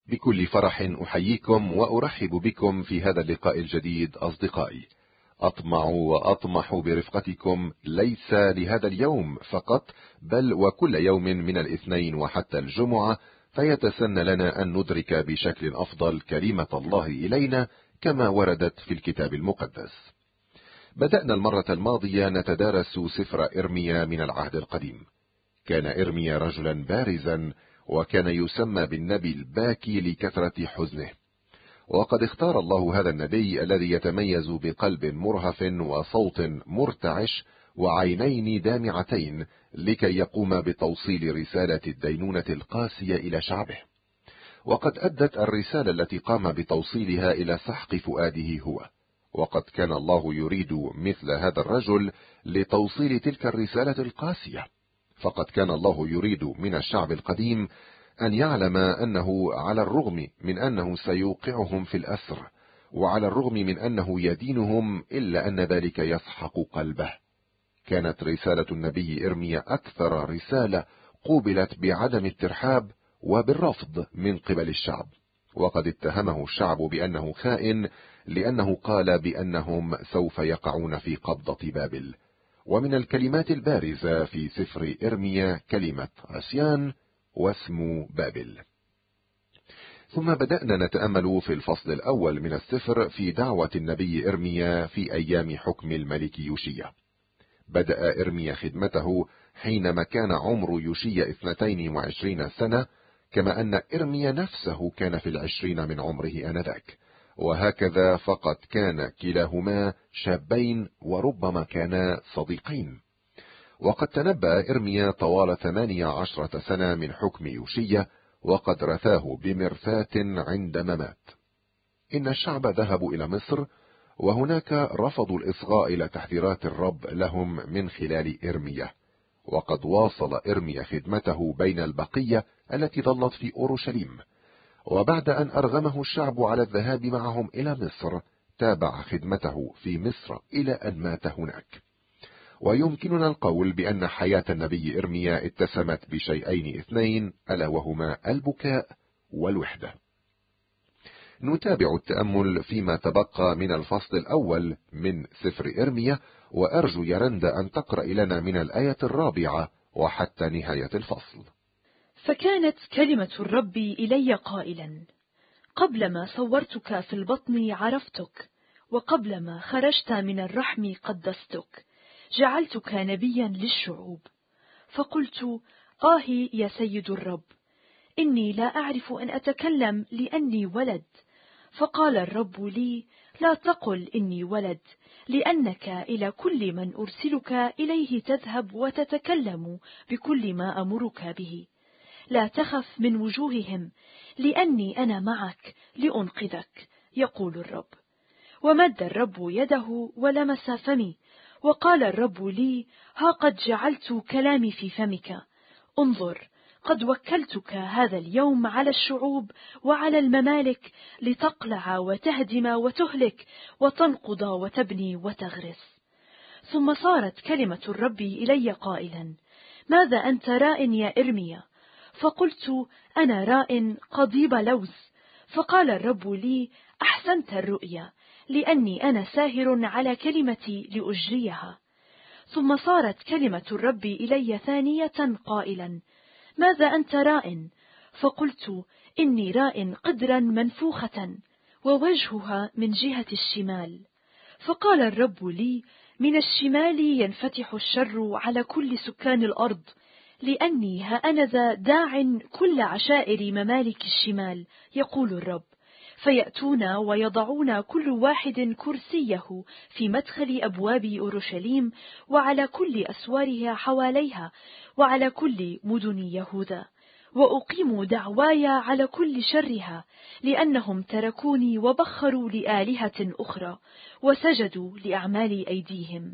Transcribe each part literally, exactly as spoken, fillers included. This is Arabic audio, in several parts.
بكل فرح أحييكم وأرحب بكم في هذا اللقاء الجديد أصدقائي. أطمع وأطمح برفقتكم ليس لهذا اليوم فقط، بل وكل يوم من الاثنين وحتى الجمعة، فيتسنى لنا أن ندرك بشكل أفضل كلمة الله إلينا كما وردت في الكتاب المقدس. بدأنا المرة الماضية نتدارس سفر إرميا من العهد القديم. كان إرميا رجلا بارزا، وكان يسمى بالنبي الباكي لكثرة حزنه، وقد اختار الله هذا النبي الذي يتميز بقلب مرهف وصوت مرتعش وعينين دامعتين لكي يقوم بتوصيل رسالة الدينونة القاسية إلى شعبه. وقد أدت الرسالة التي قام بتوصيلها إلى سحق فؤاده هو، وقد كان الله يريد مثل هذا الرجل لتوصيل تلك الرسالة القاسية. فقد كان الله يريد من الشعب القديم أن يعلم أنه على الرغم من أنه سيوقعهم في الأسر، وعلى الرغم من أنه يدينهم، إلا أن ذلك يسحق قلبه. كانت رسالة النبي إرميا أكثر رسالة قوبلت بعدم الترحاب وبالرفض من قبل الشعب، وقد اتهمه الشعب بأنه خائن لأنه قال بأنهم سوف يقعون في قبضة بابل. ومن الكلمات البارزة في سفر إرميا كلمة عصيان واسم بابل. ثم بدأنا نتأمل في الفصل الأول من السفر في دعوة النبي إرميا في أيام حكم الملك يوشيا. بدأ إرميا خدمته حينما كان عمر يوشيا اثنتين وعشرين سنة، كما أن إرميا نفسه كان في العشرين من عمره آنذاك، وهكذا فقد كان كلاهما شابين وربما كانا صديقين. وقد تنبأ إرميا طوال ثمانية عشرة سنة من حكم يوشيا، وقد رثاه بمرثاة عندما مات. إن الشعب ذهبوا إلى مصر، وهناك رفضوا الإصغاء إلى تحذيرات الرب لهم من خلال إرميا. وقد واصل إرميا خدمته بين البقية التي ظلت في أورشليم، وبعد أن أرغمه الشعب على الذهاب معهم إلى مصر، تابع خدمته في مصر إلى أن مات هناك. ويمكننا القول بأن حياة النبي إرميا اتسمت بشيئين اثنين، ألا وهما البكاء والوحدة. نتابع التأمل فيما تبقى من الفصل الأول من سفر إرميا، وأرجو يا رند أن تقرأ لنا من الآية الرابعة وحتى نهاية الفصل. فكانت كلمة الرب إلي قائلا: قبلما صورتك في البطن عرفتك، وقبلما خرجت من الرحم قدستك، جعلتك نبيا للشعوب. فقلت: آه يا سيد الرب، إني لا أعرف أن أتكلم لأني ولد. فقال الرب لي: لا تقل إني ولد، لأنك إلى كل من أرسلك إليه تذهب وتتكلم بكل ما أمرك به. لا تخف من وجوههم، لأني أنا معك لأنقذك، يقول الرب. ومد الرب يده ولمس فمي، وقال الرب لي: ها قد جعلت كلامي في فمك. انظر، قد وكلتك هذا اليوم على الشعوب وعلى الممالك، لتقلع وتهدم وتهلك وتنقض وتبني وتغرس. ثم صارت كلمة الرب إلي قائلا: ماذا أنت راء يا إرميا؟ فقلت: أنا راء قضيب لوز. فقال الرب لي: أحسنت الرؤيا، لأني أنا ساهر على كلمتي لأجريها. ثم صارت كلمة الرب إلي ثانية قائلا: ماذا أنت راء؟ فقلت: إني راء قدرا منفوخة، ووجهها من جهة الشمال. فقال الرب لي: من الشمال ينفتح الشر على كل سكان الأرض، لأني هأنذا داع كل عشائر ممالك الشمال، يقول الرب، فيأتون ويضعون كل واحد كرسيه في مدخل أبواب أورشليم، وعلى كل أسوارها حواليها، وعلى كل مدن يهوذا. وأقيم دعواي على كل شرها، لأنهم تركوني وبخروا لآلهة أخرى، وسجدوا لأعمال أيديهم.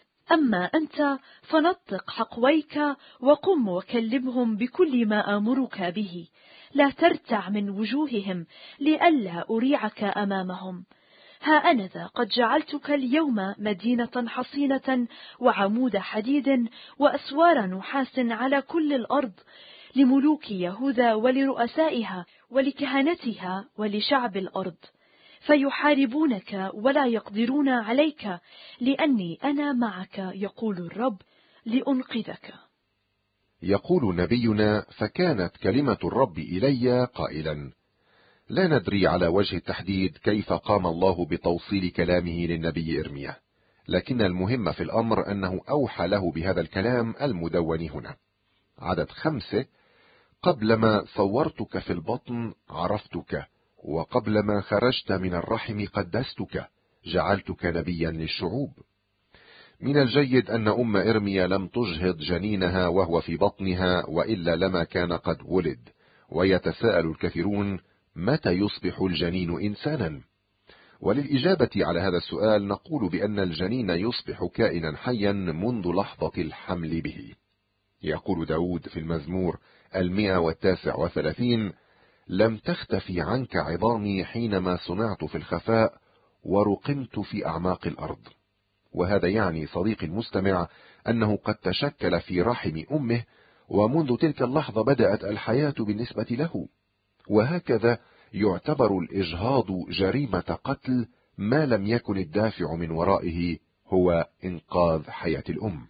أما أنت فنطق حقويك، وقم وكلمهم بكل ما آمرك به. لا ترتع من وجوههم، لئلا أريعك أمامهم. ها أنا ذا قد جعلتك اليوم مدينة حصينة، وعمود حديد، وأسوار نحاس على كل الأرض، لملوك يهوذا ولرؤسائها ولكهنتها ولشعب الأرض، فيحاربونك ولا يقدرون عليك، لأني أنا معك يقول الرب لأنقذك. يقول نبينا: فكانت كلمة الرب إلي قائلا. لا ندري على وجه التحديد كيف قام الله بتوصيل كلامه للنبي إرميا، لكن المهم في الأمر أنه أوحى له بهذا الكلام المدون هنا. عدد خمسة: قبلما صورتك في البطن عرفتك، وقبلما خرجت من الرحم قدستك، جعلتك نبيا للشعوب. من الجيد أن أم إرميا لم تجهض جنينها وهو في بطنها، وإلا لما كان قد ولد. ويتساءل الكثيرون: متى يصبح الجنين إنسانا؟ وللإجابة على هذا السؤال نقول بأن الجنين يصبح كائنا حيا منذ لحظة الحمل به. يقول داود في المزمور المئة والتاسع وثلاثين: لم تختفي عنك عظامي حينما صنعت في الخفاء ورقمت في أعماق الأرض. وهذا يعني صديقي المستمع أنه قد تشكل في رحم أمه، ومنذ تلك اللحظة بدأت الحياة بالنسبة له. وهكذا يعتبر الإجهاض جريمة قتل ما لم يكن الدافع من ورائه هو إنقاذ حياة الأم.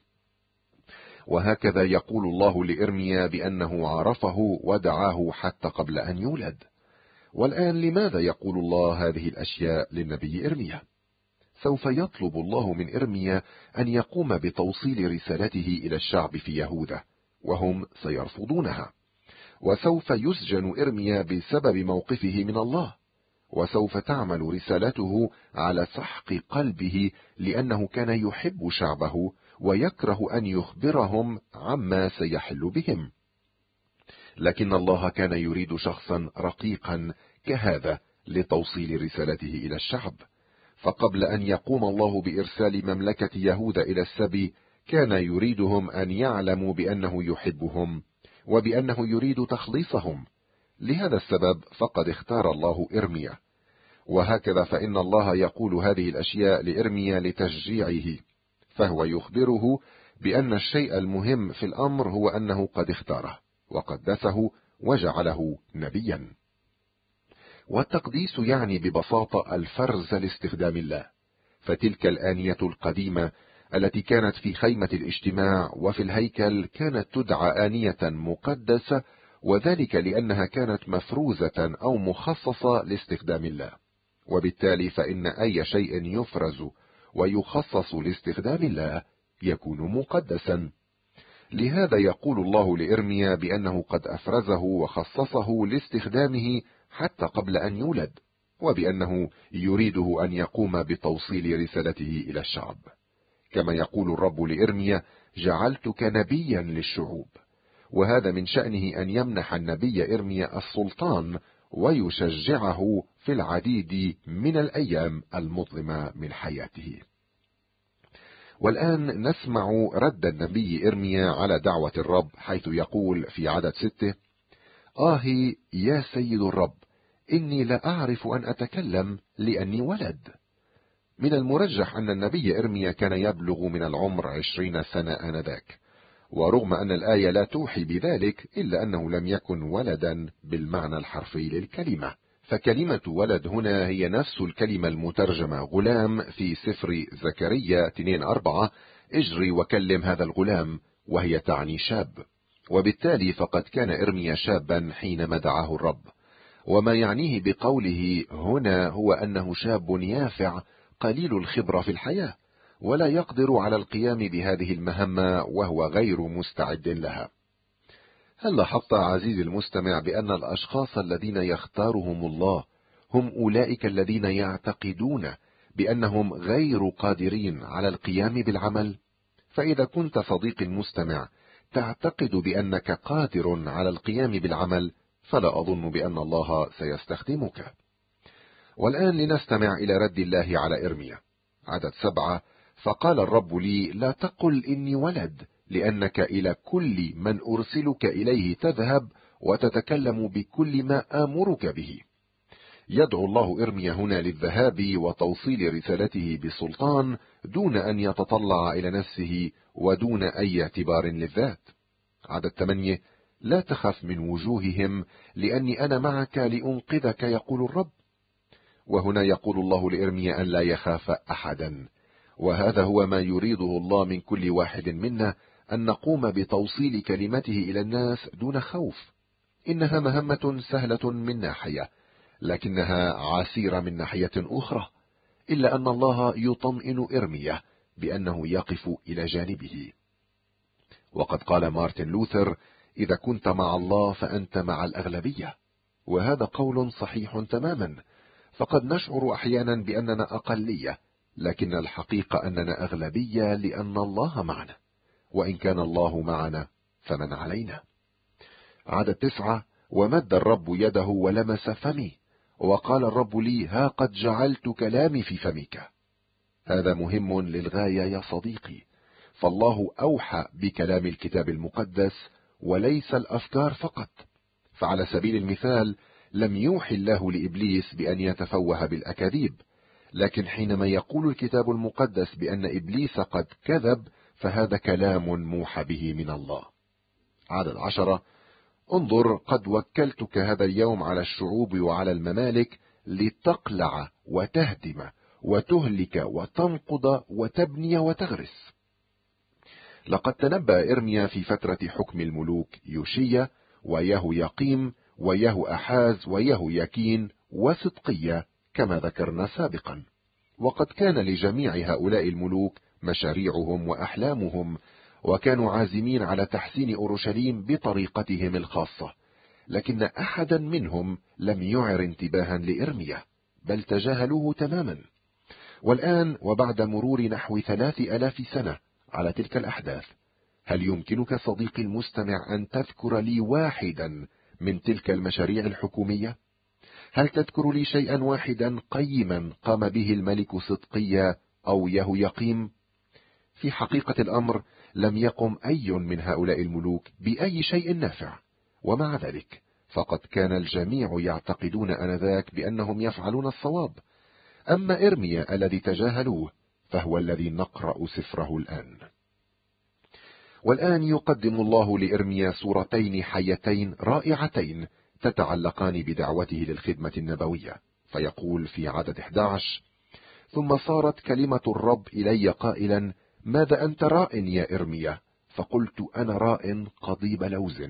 وهكذا يقول الله لإرميا بأنه عرفه ودعاه حتى قبل أن يولد. والآن لماذا يقول الله هذه الأشياء للنبي إرميا؟ سوف يطلب الله من إرميا أن يقوم بتوصيل رسالته إلى الشعب في يهوذا، وهم سيرفضونها. وسوف يسجن إرميا بسبب موقفه من الله، وسوف تعمل رسالته على سحق قلبه، لأنه كان يحب شعبه ويكره أن يخبرهم عما سيحل بهم. لكن الله كان يريد شخصا رقيقا كهذا لتوصيل رسالته إلى الشعب. فقبل أن يقوم الله بإرسال مملكة يهوذا إلى السبي، كان يريدهم أن يعلموا بأنه يحبهم وبأنه يريد تخليصهم. لهذا السبب فقد اختار الله إرميا. وهكذا فإن الله يقول هذه الأشياء لإرميا لتشجيعه، فهو يخبره بأن الشيء المهم في الأمر هو أنه قد اختاره وقدسه وجعله نبيا. والتقديس يعني ببساطة الفرز لاستخدام الله. فتلك الآنية القديمة التي كانت في خيمة الاجتماع وفي الهيكل كانت تدعى آنية مقدسة، وذلك لأنها كانت مفروزة أو مخصصة لاستخدام الله. وبالتالي فإن أي شيء يفرز ويخصص لاستخدام الله يكون مقدسا. لهذا يقول الله لإرميا بأنه قد أفرزه وخصصه لاستخدامه حتى قبل أن يولد، وبأنه يريده أن يقوم بتوصيل رسالته إلى الشعب. كما يقول الرب لإرميا: جعلتك نبيا للشعوب. وهذا من شأنه أن يمنح النبي إرميا السلطان ويشجعه في العديد من الأيام المظلمة من حياته. والآن نسمع رد النبي إرميا على دعوة الرب، حيث يقول في عدد ستة: آهي يا سيد الرب، إني لا أعرف أن أتكلم لأني ولد. من المرجح أن النبي إرميا كان يبلغ من العمر عشرين سنة آنذاك، ورغم أن الآية لا توحي بذلك إلا أنه لم يكن ولدا بالمعنى الحرفي للكلمة. فكلمة ولد هنا هي نفس الكلمة المترجمة غلام في سفر زكريا اثنين أربعة: اجري وكلم هذا الغلام، وهي تعني شاب. وبالتالي فقد كان إرميا شابا حينما دعاه الرب. وما يعنيه بقوله هنا هو أنه شاب يافع قليل الخبرة في الحياة، ولا يقدر على القيام بهذه المهمة وهو غير مستعد لها. هل لاحظت عزيزي المستمع بأن الأشخاص الذين يختارهم الله هم أولئك الذين يعتقدون بأنهم غير قادرين على القيام بالعمل؟ فإذا كنت صديقي المستمع تعتقد بأنك قادر على القيام بالعمل، فلا أظن بأن الله سيستخدمك. والآن لنستمع إلى رد الله على إرميا. عدد سبعة: فقال الرب لي: لا تقل إني ولد، لأنك إلى كل من أرسلك إليه تذهب وتتكلم بكل ما آمرك به. يدعو الله إرميا هنا للذهاب وتوصيل رسالته بسلطان دون أن يتطلع إلى نفسه ودون أي اعتبار للذات. عدد ثمانية: لا تخف من وجوههم لأني أنا معك لأنقذك يقول الرب. وهنا يقول الله لإرميا أن لا يخاف أحدا، وهذا هو ما يريده الله من كل واحد منا، أن نقوم بتوصيل كلمته إلى الناس دون خوف. إنها مهمة سهلة من ناحية، لكنها عسيرة من ناحية أخرى، إلا أن الله يطمئن إرميا بأنه يقف إلى جانبه. وقد قال مارتن لوثر: إذا كنت مع الله فأنت مع الأغلبية. وهذا قول صحيح تماما، فقد نشعر أحيانا بأننا أقلية، لكن الحقيقة أننا أغلبية لأن الله معنا، وإن كان الله معنا فمن علينا. عدد تسعة: ومد الرب يده ولمس فمي، وقال الرب لي: ها قد جعلت كلامي في فمك. هذا مهم للغاية يا صديقي، فالله أوحى بكلام الكتاب المقدس وليس الأفكار فقط. فعلى سبيل المثال لم يوحي الله لإبليس بأن يتفوه بالأكاذيب، لكن حينما يقول الكتاب المقدس بأن إبليس قد كذب فهذا كلام موحى به من الله. عدد عشرة: انظر قد وكلتك هذا اليوم على الشعوب وعلى الممالك لتقلع وتهدم وتهلك وتنقض وتبني وتغرس. لقد تنبأ إرميا في فترة حكم الملوك يوشيا ويهو يقيم ويهو أحاز ويهو يكين وصدقية كما ذكرنا سابقا، وقد كان لجميع هؤلاء الملوك مشاريعهم وأحلامهم، وكانوا عازمين على تحسين أورشليم بطريقتهم الخاصة، لكن أحدا منهم لم يعر انتباها لإرميا، بل تجاهلوه تماما. والآن وبعد مرور نحو ثلاث ألاف سنة على تلك الأحداث، هل يمكنك صديقي المستمع أن تذكر لي واحدا من تلك المشاريع الحكومية؟ هل تذكر لي شيئا واحدا قيما قام به الملك صدقية أو يهو يقيم؟ في حقيقة الأمر لم يقم أي من هؤلاء الملوك بأي شيء نافع، ومع ذلك فقد كان الجميع يعتقدون آنذاك بأنهم يفعلون الصواب. أما إرميا الذي تجاهلوه فهو الذي نقرأ سفره الآن. والآن يقدم الله لإرميا صورتين حيتين رائعتين تتعلقان بدعوته للخدمة النبوية، فيقول في عدد أحد عشر: ثم صارت كلمة الرب إلي قائلا: ماذا أنت راء يا إرميا؟ فقلت: أنا راء قضيب لوز.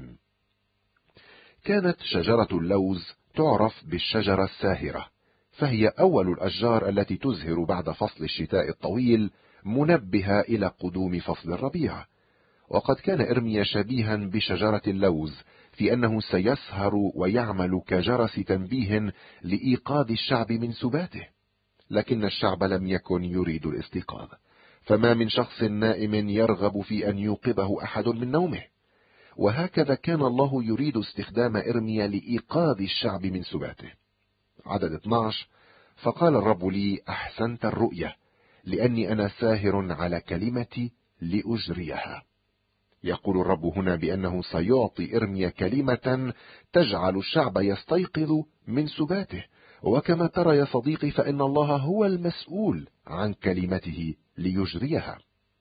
كانت شجرة اللوز تعرف بالشجرة الساهرة، فهي أول الأشجار التي تزهر بعد فصل الشتاء الطويل، منبهة إلى قدوم فصل الربيع. وقد كان إرميا شبيها بشجرة اللوز في أنه سيسهر ويعمل كجرس تنبيه لإيقاظ الشعب من سباته، لكن الشعب لم يكن يريد الاستيقاظ، فما من شخص نائم يرغب في أن يوقظه أحد من نومه. وهكذا كان الله يريد استخدام إرميا لإيقاظ الشعب من سباته. عدد اثني عشر: فقال الرب لي: أحسنت الرؤية، لأني أنا ساهر على كلمتي لأجريها. يقول الرب هنا بأنه سيعطي إرميا كلمة تجعل الشعب يستيقظ من سباته، وكما ترى يا صديقي فإن الله هو المسؤول عن كلمته ليجريها.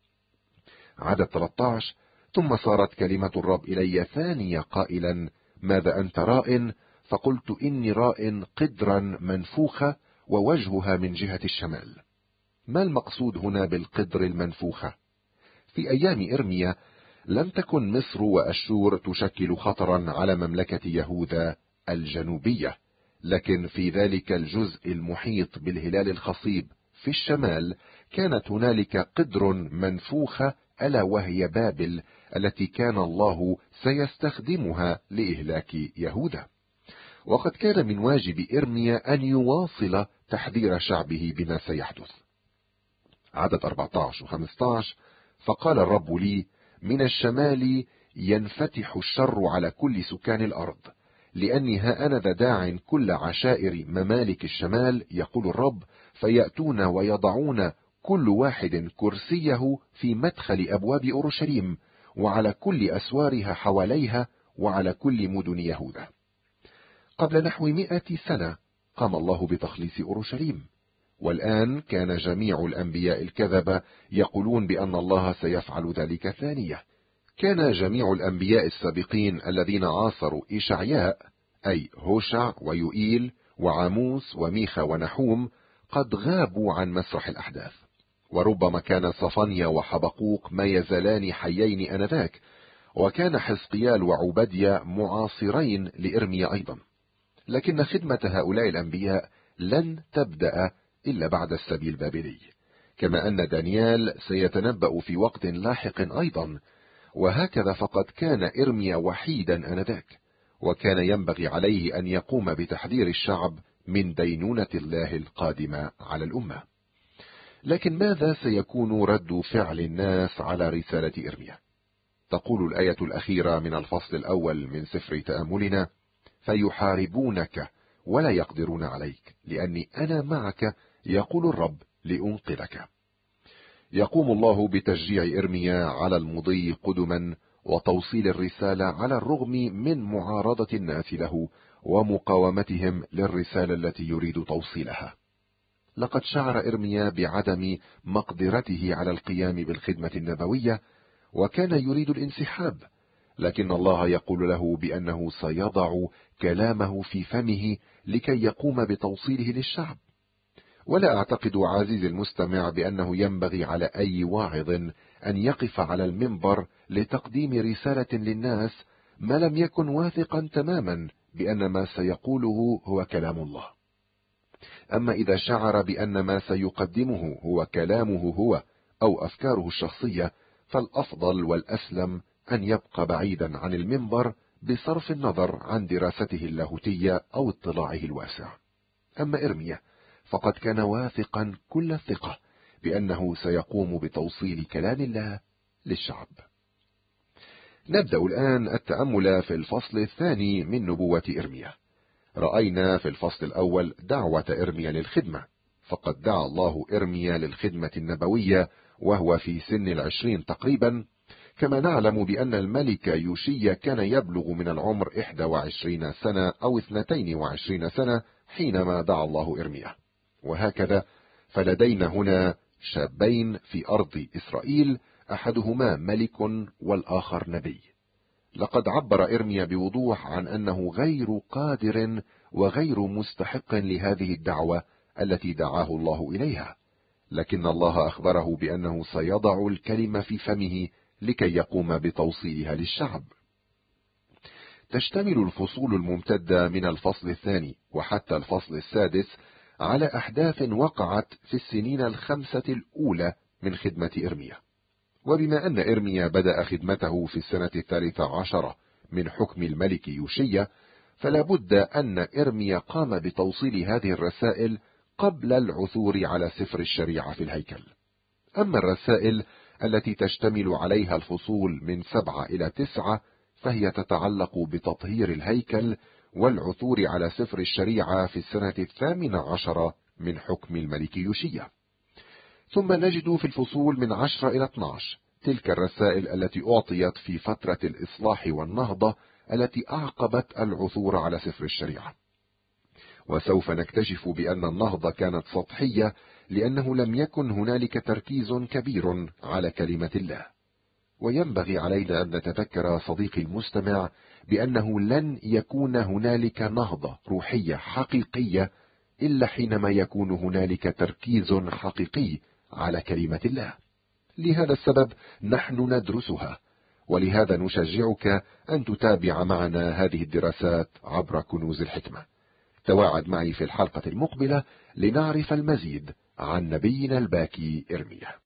عدد ثلاثة عشر: ثم صارت كلمة الرب إلي ثانية قائلا: ماذا أنت راء؟ فقلت: إني راء قدرا منفوخة ووجهها من جهة الشمال. ما المقصود هنا بالقدر المنفوخة؟ في أيام إرميا لم تكن مصر وأشور تشكل خطرا على مملكة يهوذا الجنوبية، لكن في ذلك الجزء المحيط بالهلال الخصيب في الشمال كانت هنالك قدر منفوخة، ألا وهي بابل، التي كان الله سيستخدمها لإهلاك يهوذا. وقد كان من واجب إرميا أن يواصل تحذير شعبه بما سيحدث. عدد أربعة عشر وخمسة عشر: فقال الرب لي: من الشمال ينفتح الشر على كل سكان الأرض، لأني ها أنا ذا داع كل عشائر ممالك الشمال، يقول الرب، فيأتون ويضعون كل واحد كرسيه في مدخل أبواب أورشليم، وعلى كل أسوارها حواليها، وعلى كل مدن يهوذا. قبل نحو مئة سنة قام الله بتخليص أورشليم، والآن كان جميع الأنبياء الكذبة يقولون بأن الله سيفعل ذلك ثانية. كان جميع الأنبياء السابقين الذين عاصروا إشعياء، أي هوشع ويوئيل وعاموس وميخا ونحوم، قد غابوا عن مسرح الأحداث. وربما كان صفانيا وحبقوق ما يزالان حيين آنذاك، وكان حزقيال وعبديا معاصرين لإرميا أيضا. لكن خدمة هؤلاء الأنبياء لن تبدأ إلا بعد السبي البابلي، كما أن دانيال سيتنبأ في وقت لاحق أيضا. وهكذا فقد كان إرميا وحيدا آنذاك، وكان ينبغي عليه أن يقوم بتحذير الشعب من دينونة الله القادمة على الأمة. لكن ماذا سيكون رد فعل الناس على رسالة إرميا؟ تقول الآية الأخيرة من الفصل الأول من سفر تأملنا: فيحاربونك ولا يقدرون عليك، لأني أنا معك يقول الرب لأنقذك. يقوم الله بتشجيع إرميا على المضي قدما وتوصيل الرسالة على الرغم من معارضة الناس له ومقاومتهم للرسالة التي يريد توصيلها. لقد شعر إرميا بعدم مقدرته على القيام بالخدمة النبوية، وكان يريد الانسحاب، لكن الله يقول له بأنه سيضع كلامه في فمه لكي يقوم بتوصيله للشعب. ولا أعتقد عزيزي المستمع بأنه ينبغي على أي واعظ أن يقف على المنبر لتقديم رسالة للناس ما لم يكن واثقا تماما بأن ما سيقوله هو كلام الله. أما إذا شعر بأن ما سيقدمه هو كلامه هو أو أفكاره الشخصية، فالأفضل والأسلم أن يبقى بعيدا عن المنبر بصرف النظر عن دراسته اللاهوتية أو اطلاعه الواسع. أما إرميا فقد كان واثقا كل الثقة بأنه سيقوم بتوصيل كلام الله للشعب. نبدأ الآن التأمل في الفصل الثاني من نبوة إرميا. رأينا في الفصل الأول دعوة إرميا للخدمة، فقد دعا الله إرميا للخدمة النبوية وهو في سن العشرين تقريبا، كما نعلم بأن الملك يوشيا كان يبلغ من العمر إحدى وعشرين سنة أو اثنتين وعشرين سنة حينما دعا الله إرميا. وهكذا فلدينا هنا شابين في أرض إسرائيل، أحدهما ملك والآخر نبي. لقد عبر إرميا بوضوح عن أنه غير قادر وغير مستحق لهذه الدعوة التي دعاه الله إليها، لكن الله أخبره بأنه سيضع الكلمة في فمه لكي يقوم بتوصيلها للشعب. تشتمل الفصول الممتدة من الفصل الثاني وحتى الفصل السادس على أحداث وقعت في السنين الخمسة الأولى من خدمة إرميا. وبما أن إرميا بدأ خدمته في السنة الثالثة عشرة من حكم الملك يوشيا، فلا بد أن إرميا قام بتوصيل هذه الرسائل قبل العثور على سفر الشريعة في الهيكل. أما الرسائل التي تشتمل عليها الفصول من سبعة إلى تسعة فهي تتعلق بتطهير الهيكل والعثور على سفر الشريعة في السنة الثامنة عشرة من حكم الملك يوشيا. ثم نجد في الفصول من عشرة إلى اثني عشر تلك الرسائل التي أعطيت في فترة الإصلاح والنهضة التي أعقبت العثور على سفر الشريعة. وسوف نكتشف بأن النهضة كانت سطحية، لأنه لم يكن هنالك تركيز كبير على كلمة الله. وينبغي علينا أن نتذكر صديقي المستمع بأنه لن يكون هنالك نهضة روحية حقيقية إلا حينما يكون هنالك تركيز حقيقي على كلمة الله. لهذا السبب نحن ندرسها، ولهذا نشجعك أن تتابع معنا هذه الدراسات عبر كنوز الحكمة. تواعد معي في الحلقة المقبلة لنعرف المزيد عن نبينا الباكي إرميا.